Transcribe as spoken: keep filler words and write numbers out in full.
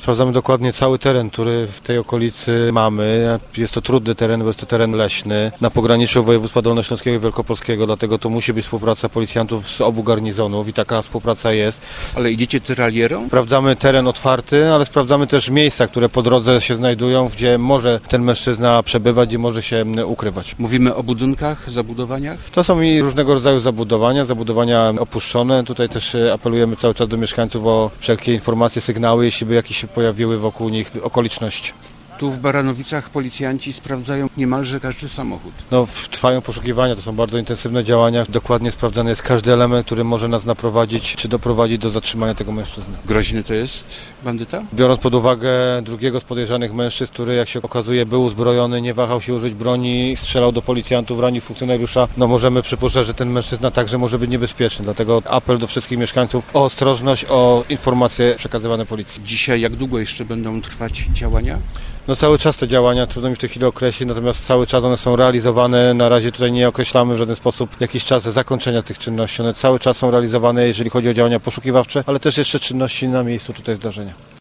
Sprawdzamy dokładnie cały teren, który w tej okolicy mamy. Jest to trudny teren, bo jest to teren leśny na pograniczu województwa dolnośląskiego i wielkopolskiego, dlatego to musi być współpraca policjantów z obu garnizonów i taka współpraca jest. Ale idziecie tyralierą? Sprawdzamy teren otwarty, ale sprawdzamy też miejsca, które po drodze się znajdują, gdzie może ten mężczyzna przebywać, gdzie może się ukrywać. Mówimy o budynkach, zabudowaniach? To są i różnego rodzaju zabudowania, zabudowania opuszczone. Tutaj też apelujemy cały czas do mieszkańców o wszelkie informacje, sygnały, jeśli by jakieś się pojawiły wokół nich okoliczności. Tu w Baranowicach policjanci sprawdzają niemalże każdy samochód. No, trwają poszukiwania, to są bardzo intensywne działania. Dokładnie sprawdzany jest każdy element, który może nas naprowadzić, czy doprowadzić do zatrzymania tego mężczyzny. Groźny to jest bandyta? Biorąc pod uwagę drugiego z podejrzanych mężczyzn, który, jak się okazuje, był uzbrojony, nie wahał się użyć broni, strzelał do policjantów, ranił funkcjonariusza, no możemy przypuszczać, że ten mężczyzna także może być niebezpieczny. Dlatego apel do wszystkich mieszkańców o ostrożność, o informacje przekazywane policji. Dzisiaj jak długo jeszcze będą trwać działania? No cały czas te działania, trudno mi w tej chwili określić, natomiast cały czas one są realizowane. Na razie tutaj nie określamy w żaden sposób jakiś czas zakończenia tych czynności. One cały czas są realizowane, jeżeli chodzi o działania poszukiwawcze, ale też jeszcze czynności na miejscu tutaj zdarzenia.